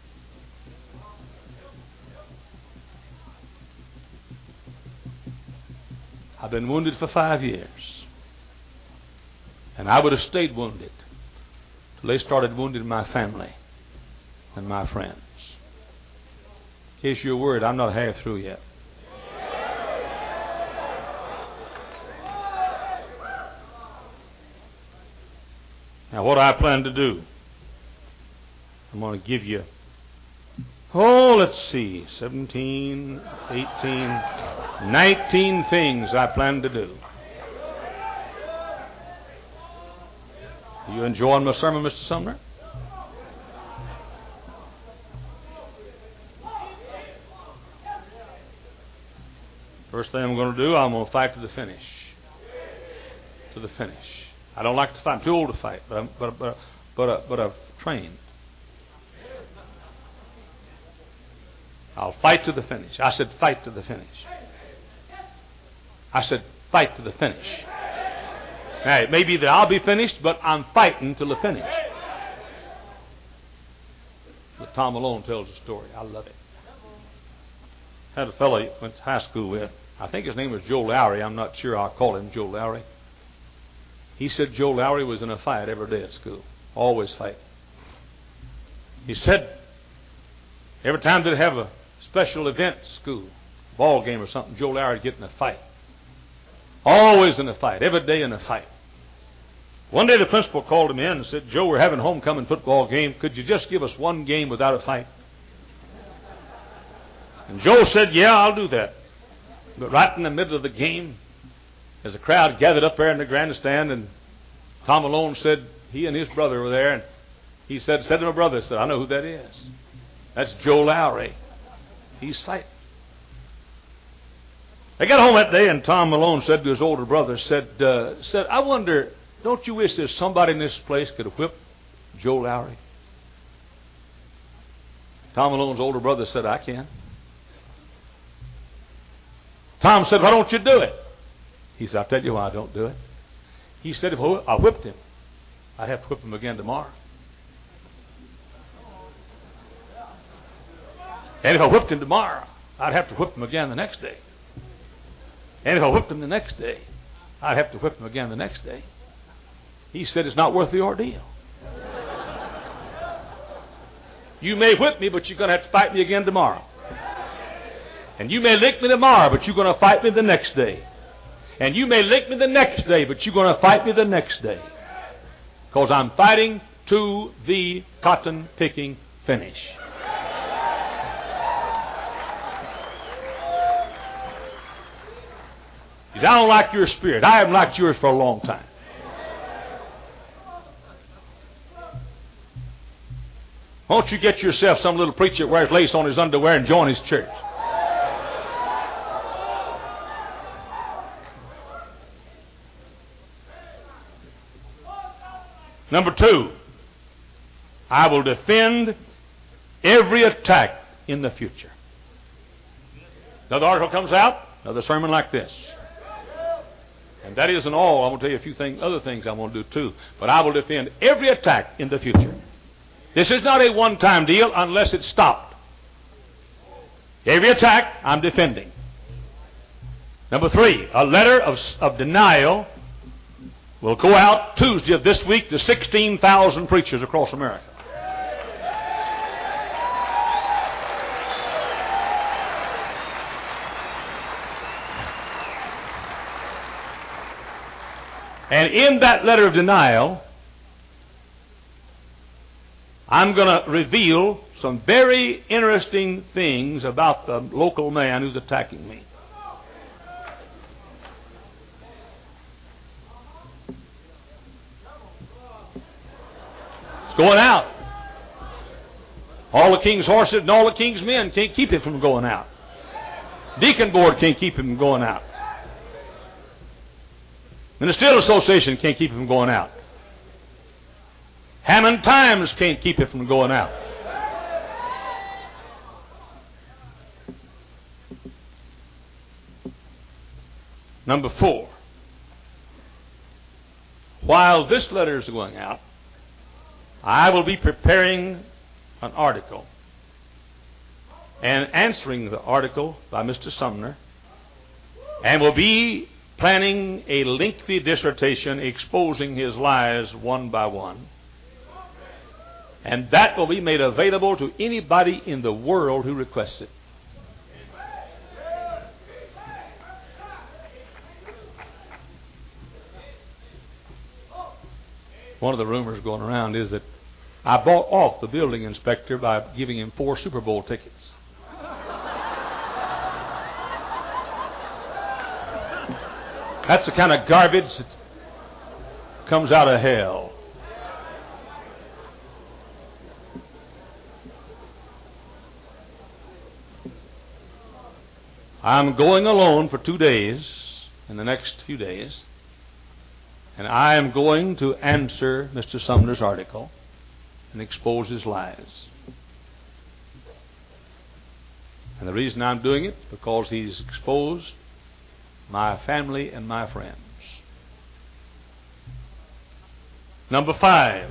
I've been wounded for 5 years. And I would have stayed wounded till they started wounding my family and my friends. In case you're worried, I'm not half through yet. Now, what I plan to do, I'm going to give you, let's see, 17, 18, 19 things I plan to do. You enjoying my sermon, Mr. Sumner? First thing I'm going to do, I'm going to fight to the finish. To the finish. I don't like to fight. I'm too old to fight, but I've trained. I'll fight to the finish. I said fight to the finish. I said fight to the finish. Now, it may be that I'll be finished, but I'm fighting till the finish. But Tom Malone tells the story. I love it. Had a fellow he went to high school with. I think his name was Joe Lowry. I'm not sure. I'll call him Joe Lowry. He said Joe Lowry was in a fight every day at school. Always fighting. He said every time they'd have a special event at school, ball game or something, Joe Lowry would get in a fight. Always in a fight. Every day in a fight. One day the principal called him in and said, "Joe, we're having a homecoming football game. Could you just give us one game without a fight?" And Joe said, "Yeah, I'll do that." But right in the middle of the game, as the crowd gathered up there in the grandstand, and Tom Malone said he and his brother were there, and he said to my brother, "I know who that is. That's Joe Lowry. He's fighting." They got home that day, and Tom Malone said to his older brother, said, "I wonder, don't you wish there's somebody in this place could whip Joe Lowry?" Tom Malone's older brother said, "I can." Tom said, "Why don't you do it?" He said, "I'll tell you why I don't do it." He said, "If I whipped him, I'd have to whip him again tomorrow. And if I whipped him tomorrow, I'd have to whip him again the next day. And if I whipped him the next day, I'd have to whip him again the next day." He said, "It's not worth the ordeal. You may whip me, but you're going to have to fight me again tomorrow. And you may lick me tomorrow, but you're going to fight me the next day. And you may lick me the next day, but you're going to fight me the next day. Because I'm fighting to the cotton-picking finish." He said, "I don't like your spirit. I haven't liked yours for a long time." Why don't you get yourself some little preacher that wears lace on his underwear and join his church? Number 2, I will defend every attack in the future. Another article comes out, another sermon like this. And that isn't all. I'm going to tell you a few other things I'm going to do too. But I will defend every attack in the future. This is not a one-time deal unless it's stopped. Every attack I'm defending. Number 3, a letter of denial will go out Tuesday of this week to 16,000 preachers across America. And in that letter of denial, I'm going to reveal some very interesting things about the local man who's attacking me. It's going out. All the king's horses and all the king's men can't keep it from going out. Deacon board can't keep it from going out. And the Steel Association can't keep it from going out. Hammond Times can't keep it from going out. Number 4, while this letter is going out, I will be preparing an article and answering the article by Mr. Sumner, and will be planning a lengthy dissertation exposing his lies one by one. And that will be made available to anybody in the world who requests it. One of the rumors going around is that I bought off the building inspector by giving him 4 Super Bowl tickets. That's the kind of garbage that comes out of hell. I'm going alone for 2 days, in the next few days, and I am going to answer Mr. Sumner's article and expose his lies. And the reason I'm doing it, because he's exposed my family and my friends. Number 5,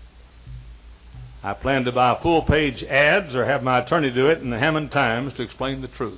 I plan to buy full-page ads or have my attorney do it in the Hammond Times to explain the truth.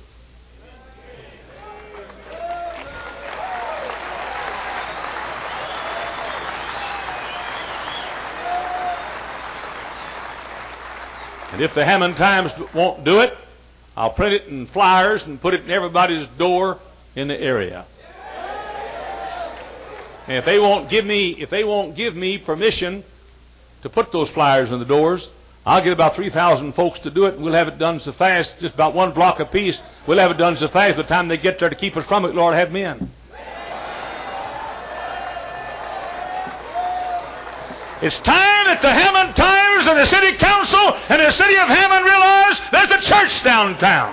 And if the Hammond Times won't do it, I'll print it in flyers and put it in everybody's door in the area. And if they won't give me permission to put those flyers in the doors, I'll get about 3,000 folks to do it, and we'll have it done so fast, just about one block apiece. We'll have it done so fast by the time they get there to keep us from it, Lord, have me in. It's time that the Hammond Times and the City Council and the City of Hammond realize there's a church downtown.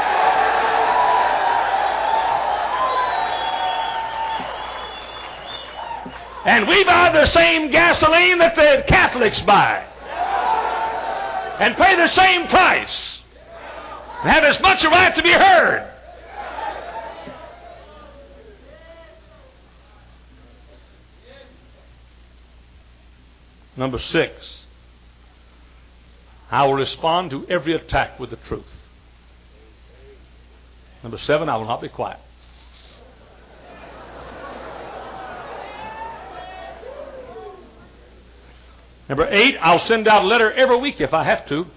And we buy the same gasoline that the Catholics buy. And pay the same price. And have as much a right to be heard. Number 6, I will respond to every attack with the truth. Number 7, I will not be quiet. Number 8, I'll send out a letter every week if I have to.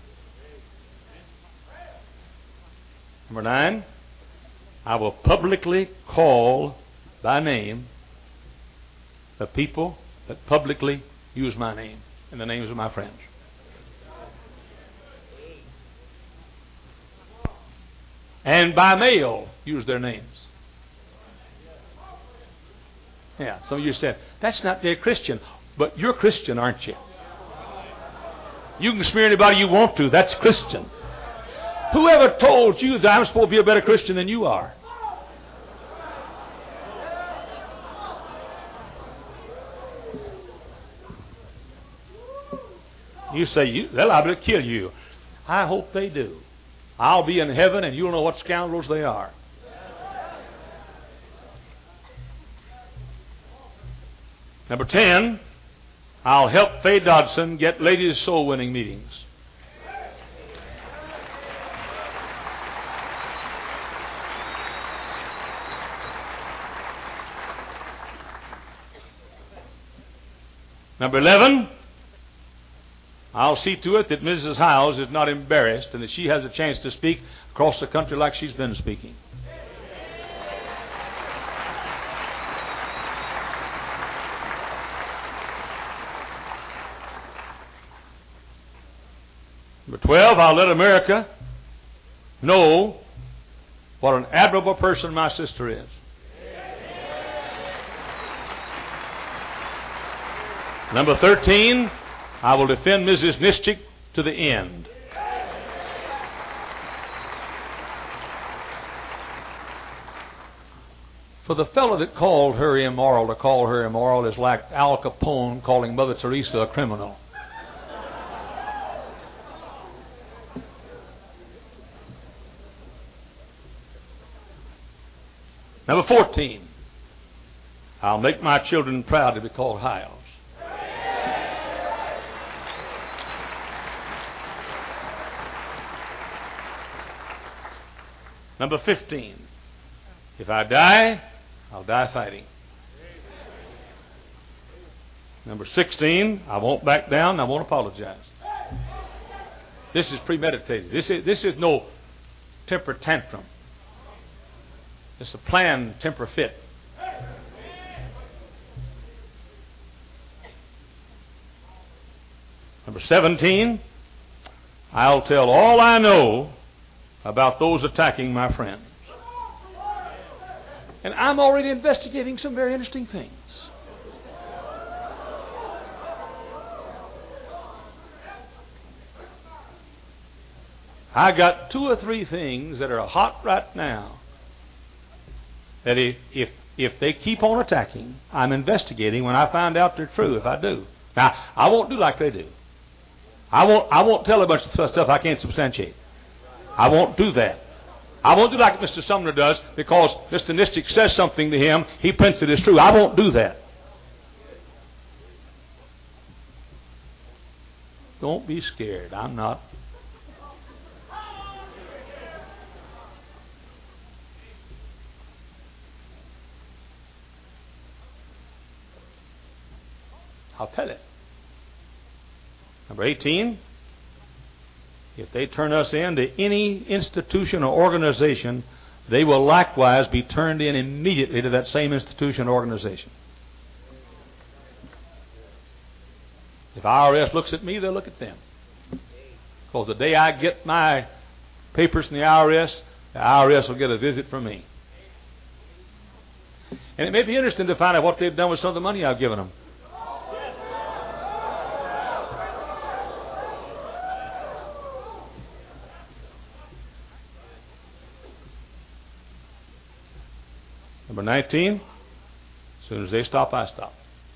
Number 9, I will publicly call by name the people that publicly use my name and the names of my friends. And by mail, use their names. Yeah, some of you said, that's not very Christian. But you're Christian, aren't you? You can smear anybody you want to. That's Christian. Whoever told you that I'm supposed to be a better Christian than you are? You say, they're liable to kill you. I hope they do. I'll be in heaven and you'll know what scoundrels they are. Number 10, I'll help Faye Dodson get ladies' soul-winning meetings. Number 11, I'll see to it that Mrs. Howes is not embarrassed and that she has a chance to speak across the country like she's been speaking. Number 12, I'll let America know what an admirable person my sister is. Number 13, I will defend Mrs. Nischik to the end. For the fellow that called her immoral, to call her immoral is like Al Capone calling Mother Teresa a criminal. Number 14, I'll make my children proud to be called Hiles. Number 15, if I die, I'll die fighting. Number 16, I won't back down, I won't apologize. This is premeditated. This is no temper tantrum. It's a planned temper fit. Number 17, I'll tell all I know about those attacking my friends. And I'm already investigating some very interesting things. I got 2 or 3 things that are hot right now that if they keep on attacking, I'm investigating when I find out they're true, if I do. Now, I won't do like they do. I won't tell a bunch of stuff I can't substantiate. I won't do that. I won't do like Mr. Sumner does because Mr. Nischik says something to him, he prints it as true. I won't do that. Don't be scared. I'm not. I'll tell it. Number 18, if they turn us into any institution or organization, they will likewise be turned in immediately to that same institution or organization. If IRS looks at me, they'll look at them. Because the day I get my papers from the IRS will get a visit from me. And it may be interesting to find out what they've done with some of the money I've given them. Number 19, as soon as they stop, I stop.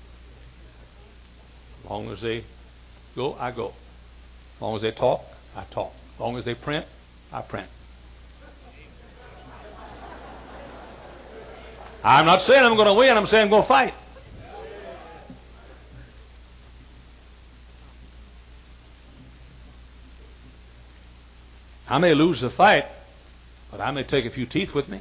As long as they go, I go. As long as they talk, I talk. As long as they print, I print. I'm not saying I'm going to win. I'm saying I'm going to fight. I may lose the fight, but I may take a few teeth with me.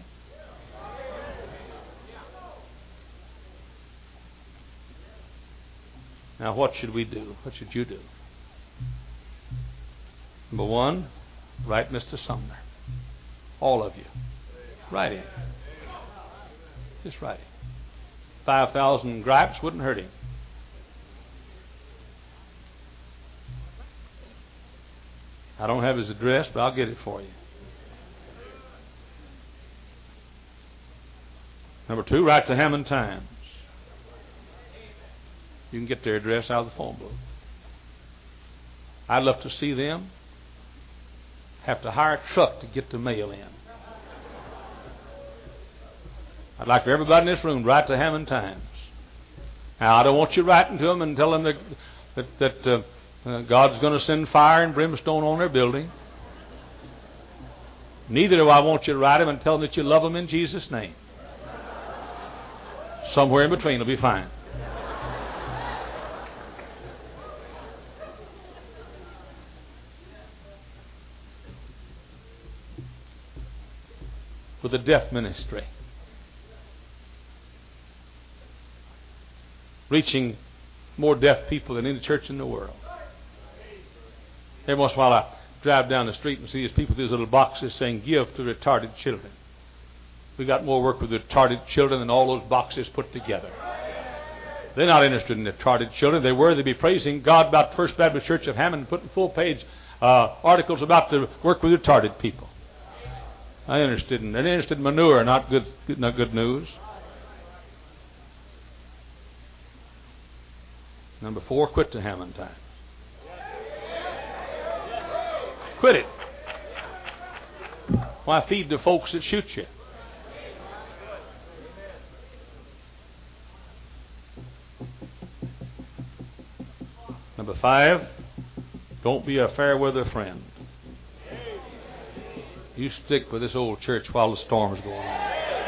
Now, what should we do? What should you do? Number one, write Mr. Sumner. All of you. Write him. Just write him. 5,000 gripes wouldn't hurt him. I don't have his address, but I'll get it for you. Number two, write the Hammond Times. You can get their address out of the phone book. I'd love to see them have to hire a truck to get the mail in. I'd like for everybody in this room to write the Hammond Times. Now, I don't want you writing to them and telling them that God's going to send fire and brimstone on their building. Neither do I want you to write them and tell them that you love them in Jesus' name. Somewhere in between will be fine. For the deaf ministry, reaching more deaf people than any church in the world. Every once in a while I drive down the street and see these people with these little boxes saying, "Give to retarded children." We got more work with retarded children than all those boxes put together. They're not interested in retarded children. They were. They'd be praising God about First Baptist Church of Hammond, putting full-page articles about the work with retarded people. They're interested in manure, not good news. Number 4, quit the Hammond Times. Quit it. Why feed the folks that shoot you? Number 5, don't be a fair weather friend. You stick with this old church while the storm is going on.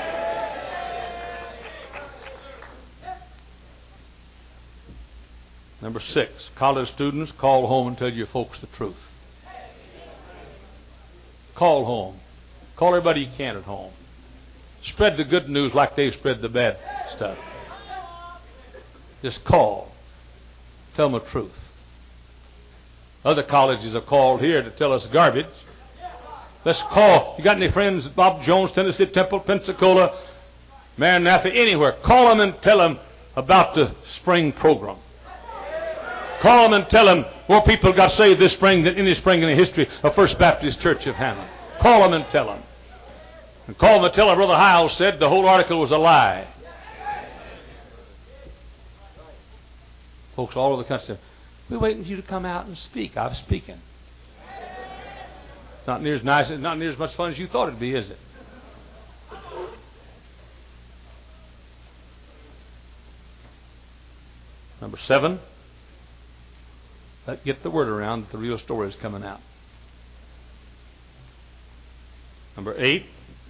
Number 6, college students, call home and tell your folks the truth. Call home. Call everybody you can at home. Spread the good news like they spread the bad stuff. Just call. Tell them the truth. Other colleges are called here to tell us garbage. Let's call. You got any friends at Bob Jones, Tennessee Temple, Pensacola, Maranatha, anywhere? Call them and tell them about the spring program. Call them and tell them more people got saved this spring than any spring in the history of First Baptist Church of Hammond. Call them and tell them. And call them and tell them Brother Hiles said the whole article was a lie. Folks all over the country say, "We're waiting for you to come out and speak." I'm speaking. Not near as nice, not near as much fun as you thought it'd be, is it? Number 7, get the word around that the real story is coming out. Number 8,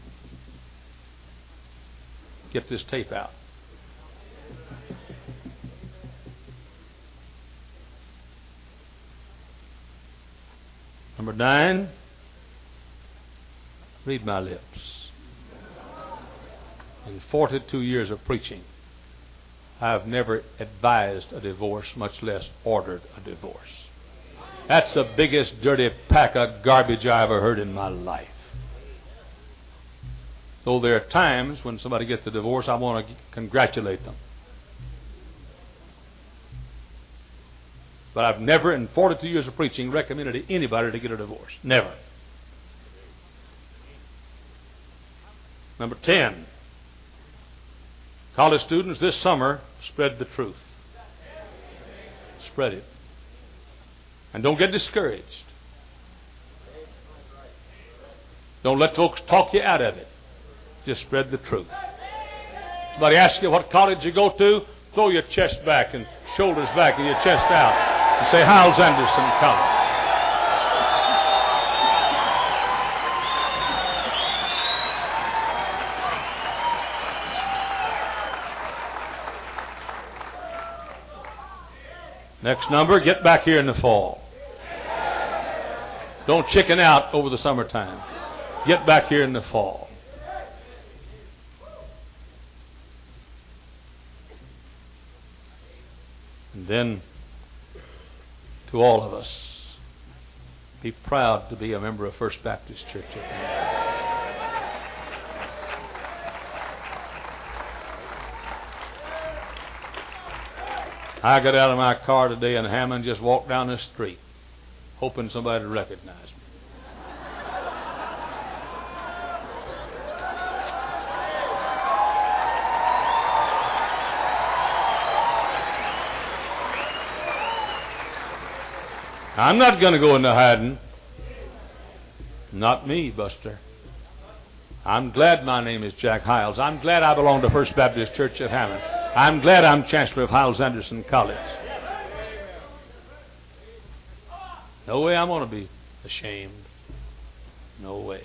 get this tape out. Number 9, read my lips. In 42 years of preaching, I have never advised a divorce, much less ordered a divorce. That's the biggest dirty pack of garbage I ever heard in my life. Though there are times when somebody gets a divorce, I want to congratulate them. But I've never, in 42 years of preaching, recommended anybody to get a divorce. Never. Number 10. College students this summer, spread the truth. Spread it. And don't get discouraged. Don't let folks talk you out of it. Just spread the truth. Somebody asks you what college you go to, throw your chest back and shoulders back and your chest out and say, Hyles Anderson College. Next number, get back here in the fall. Don't chicken out over the summertime. Get back here in the fall. And then, to all of us, be proud to be a member of First Baptist Church. I got out of my car today in Hammond, just walked down the street, hoping somebody would recognize me. I'm not going to go into hiding. Not me, Buster. I'm glad my name is Jack Hyles. I'm glad I belong to First Baptist Church at Hammond. I'm glad I'm Chancellor of Hyles Anderson College. No way I'm going to be ashamed. No way.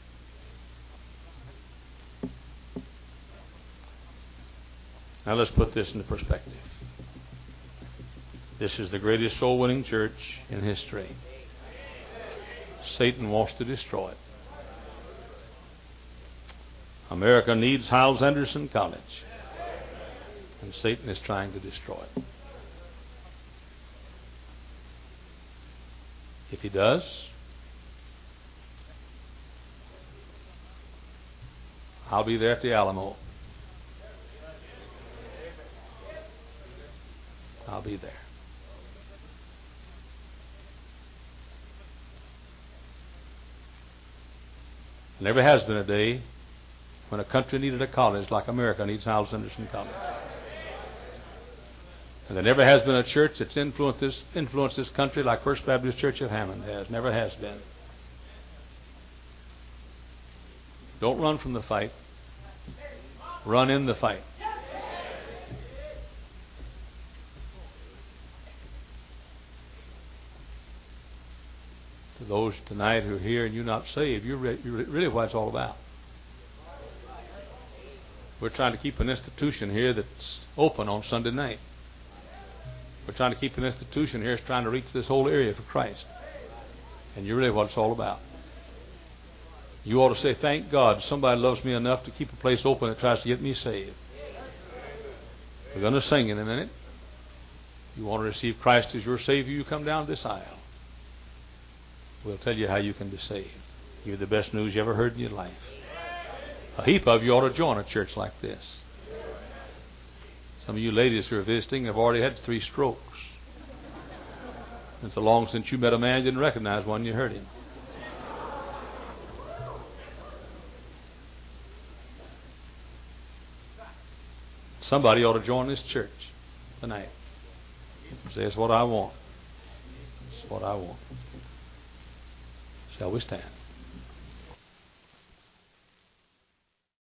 Now let's put this into perspective. This is the greatest soul-winning church in history. Satan wants to destroy it. America needs Hyles Anderson College. And Satan is trying to destroy it. If he does, I'll be there at the Alamo. I'll be there. There never has been a day when a country needed a college like America needs Hyles Anderson College. And there never has been a church that's influenced this country like First Baptist Church of Hammond has. Never has been. Don't run from the fight. Run in the fight. To those tonight who are here and you're not saved, you're really what it's all about. We're trying to keep an institution here that's open on Sunday night. We're trying to keep an institution here that's trying to reach this whole area for Christ. And you're really what it's all about. You ought to say, thank God somebody loves me enough to keep a place open that tries to get me saved. We're going to sing in a minute. You want to receive Christ as your Savior, you come down this aisle. We'll tell you how you can be saved. Give you the best news you ever heard in your life. A heap of you ought to join a church like this. Some of you ladies who are visiting have already had 3 strokes. It's so long since you met a man you didn't recognize one, you heard him. Somebody ought to join this church tonight. Say, it's what I want. It's what I want. Shall we stand?